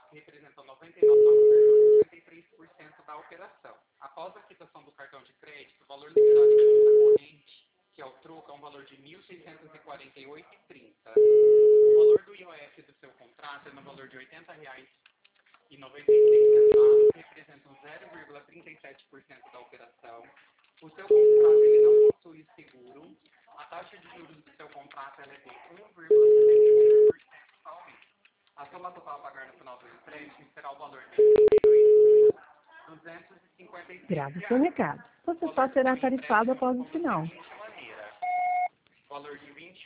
representam 99,53% da operação. Após a quitação do cartão de crédito, o valor liberado de conta corrente, que é o troco, é um valor de R$ 1.648,30. O valor do IOF do seu contrato é no valor de R$ 80,96, representam 0,37% da operação. O seu contrato ele não possui seguro. A taxa de juros do seu contrato ela é de 1,71% ao mês. A soma total a pagar no final do empréstimo será o valor de R$ 256. Grave seu recado. Você só será tarifado após o sinal.